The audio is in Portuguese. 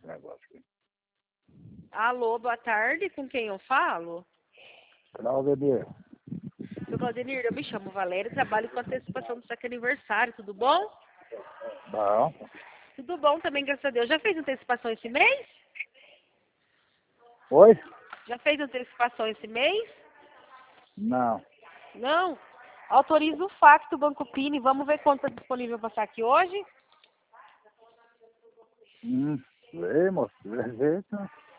esse negócio aqui. Alô, boa tarde, com quem eu falo? Claudenir. Seu Claudenir, eu me chamo Valéria e trabalho com antecipação do seu aniversário, tudo bom? Bom. Tudo bom também, graças a Deus. Já fez antecipação esse mês? Oi? Já fez antecipação esse mês? Não. Não? Autoriza o FAC do Banco Pini, vamos ver quanto está disponível para passar aqui hoje? Vê, moço. Vê,